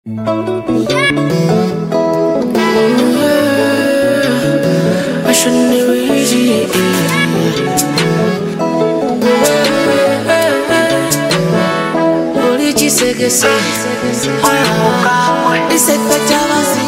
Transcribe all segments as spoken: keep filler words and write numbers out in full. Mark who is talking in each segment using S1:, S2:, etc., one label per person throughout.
S1: I shouldn't have raised it. Holy Jesus, it's a better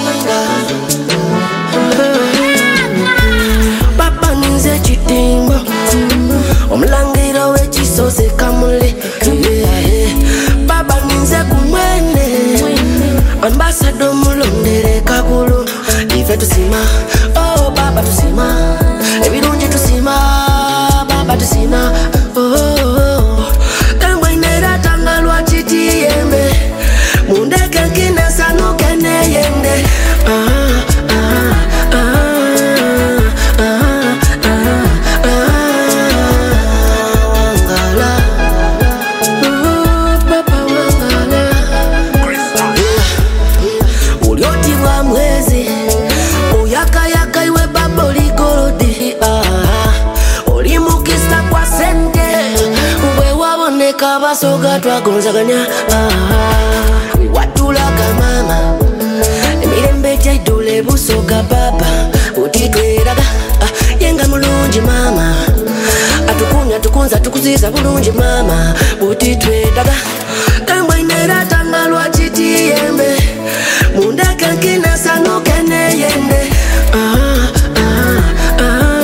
S1: Papa ninze chitimbo omlangira wechisose kamule Baba ninze kumwene ambassador mulondere kakulu ife tusima oh baba tusima ebirungi tusima baba tusima oh kangwe nera tangalwa chitiyembe mundeke kina sanu kene yende ah Kabasoga twagonzaganya watulaga mama emirembe jaidule busoga baba utitweraga yenga mulungi mama atukunya tukunza tukuziza bulungi mama utitweraga kangwa inera tangalwa chitiyembe mundeke nkina sanu kene yende ah ah ah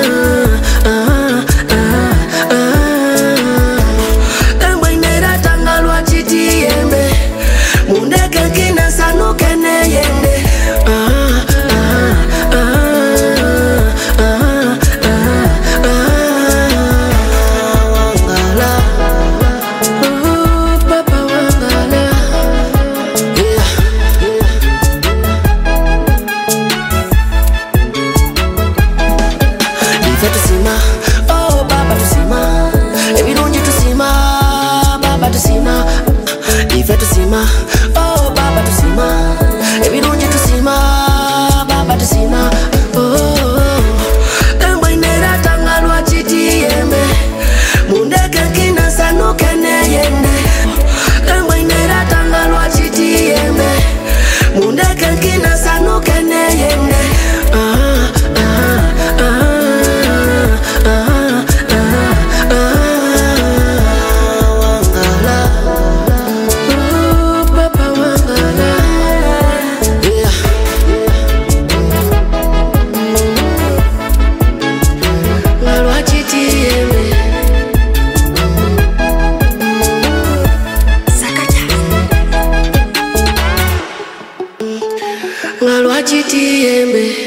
S1: oh baba tusima ebirungi tusima baba tusima oh kangwa inera tangalwa chitiyembe mundeke kina sanu kene yende kangwa inera tangalwa chitiyembe mundeke kina sanu kene yende ah ah ah ah Ngalwa chitiyembe